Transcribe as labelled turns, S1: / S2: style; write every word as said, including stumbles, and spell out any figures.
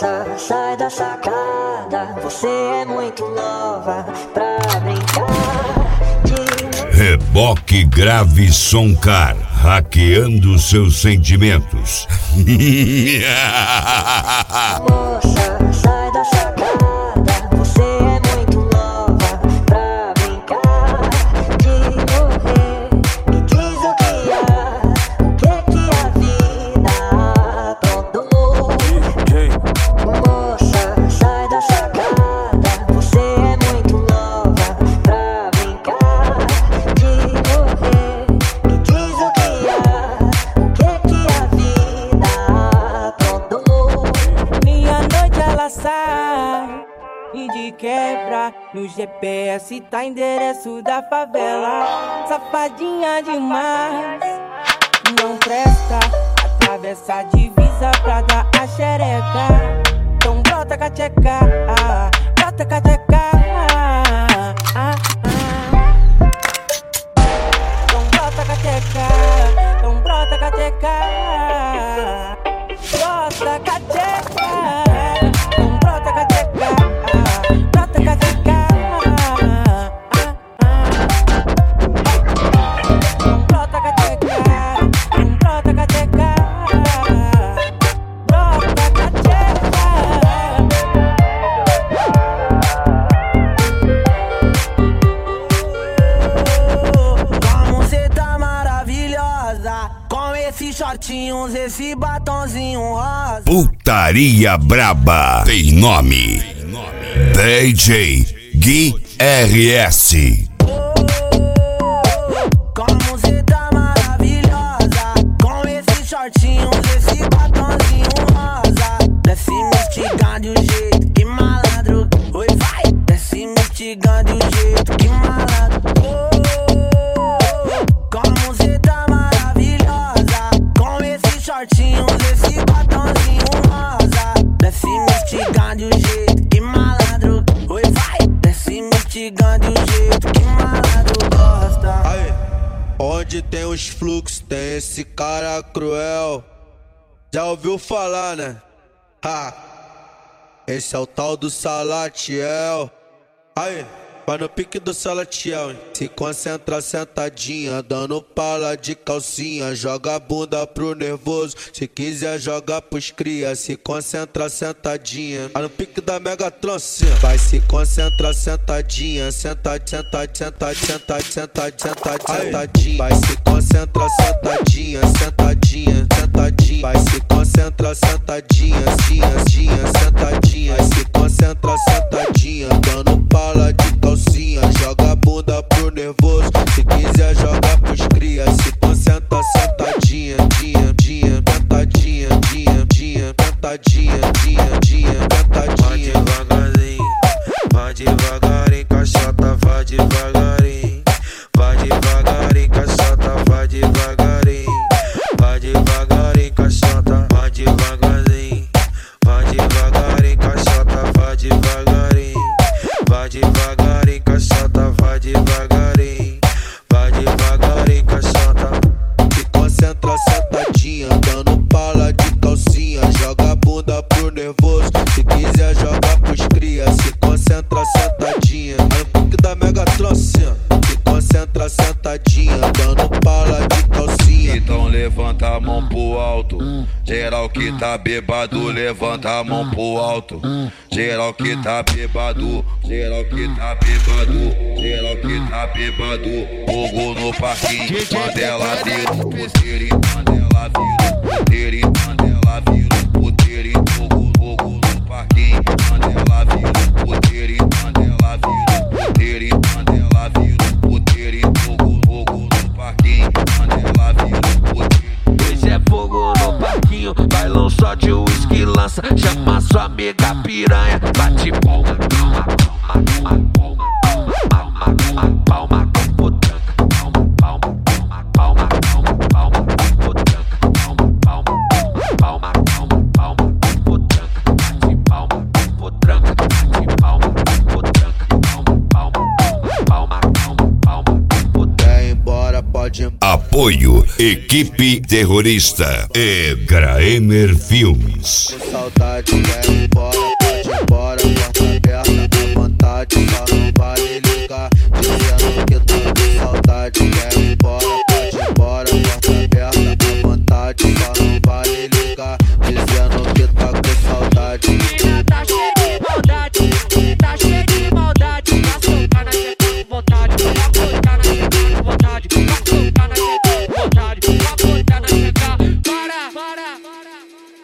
S1: Moça, sai da sacada, você é muito nova pra brincar de...
S2: Reboque Grave Soncar, hackeando seus sentimentos.
S1: Moça, sai da sacada, você é muito nova pra brincar de morrer. Me diz o que há, o que que a vida aprontou. Moça, sai da sacada, você é muito nova pra brincar de morrer. Me diz o que há, o que que a vida aprontou.
S3: Minha noite ela sai e de quebra no G P S tá endereço da favela. Safadinha demais, não presta, atravessa a divisa pra dar a xereca. Então brota cateca, brota cateca. Então brota cateca, então brota cateca. Brota cateca, então brota cateca, brota cateca. Então brota cateca, então brota cateca. Brota cateca. Como cê tá maravilhosa, com esses shortinhos, esse batonzinho rosa.
S2: Putaria Braba tem nome. D J Gui R S.
S3: Como cê tá maravilhosa, com esses shortinhos, esse batonzinho rosa. Desce me instigando de um jeito que malandro. Oi, vai, desce me instigando de um jeito que malandro. Como cê tá maravilhosa, com esses shortinhos, esse batonzinho rosa. Desce me instigando de um jeito que malandro. Oi, vai, desce me instigando de um jeito que malandro gosta.
S4: Aí, onde tem os fluxos, tem esse cara cruel. Já ouviu falar, né? Ha! Esse é o tal do Salatiel. Aí, vai no pique do Salatiel, hein? Se concentra sentadinha, dando pala de calcinha. Joga a bunda pro nervoso, se quiser joga pros cria. Se concentra sentadinha, vai no pique da Megatron, sim. Vai se concentrar sentadinha, sentadinha, sentadinha, sentadinha, sentadinha, sentadinha. Vai se concentrar sentadinha, sentadinha, sentadinha. Vai se concentrar sentadinha, sentadinha, sentadinha. Vai se concentrar sentadinha, dando pala de calcinha. Joga a bunda pro nervoso, se quiser joga pros cria. Se concentra sentadinha, dia, dia, sentadinha, dia, dia, sentadinha, dia, dia, sentadinha.
S5: Vai devagarinho, vai devagarinho, caixota, vai devagarinho. Vai devagarinho, caixota, vai devagarinho. Vai devagarinho, caixota, vai devagarinho. Vai devagarinho, caixota, vai devagarinho. Vai devagarinho, caixota, vai devagarinho. Vai devagarinho, caixota.
S4: Se concentra sentadinha, dando pala de calcinha. Joga a bunda pro nervoso, se quiser joga pros cria. Se concentra sentadinha, é o pique da Megatron, sim. Se concentra sentadinha, dando pala de calcinha.
S5: Então levanta a mão pro alto. Geral que tá bêbado, levanta a mão pro alto. Geral que tá bêbado, geral que tá bêbado, geral que tá bêbado. Fogo no parquinho, Mandela vira o poder e Mandela vira o poder e Mandela vira o poder e fogo, fogo no parquinho, Mandela vira o poder e Mandela vira o poder e Mandela vira o poder e fogo, fogo no parquinho, Mandela vira o poder.
S6: Esse é fogo no parquinho, bailão só de uísque lança. Chama sua amiga piranha, bate palma, palma, palma, palma, palma, palma, palma, com potranca, palma, palma, palma, palma, palma, com potranca, palma, palma, palma, palma, palma, com potranca, bate palma, com potranca, bate palma, com potranca, palma, palma, palma, palma, palma, com potranca.
S4: Quer ir embora, pode ir embora.
S2: Apoio Equipe Terrorista e Graemer Filmes.
S4: Com saudade, quero ir embora.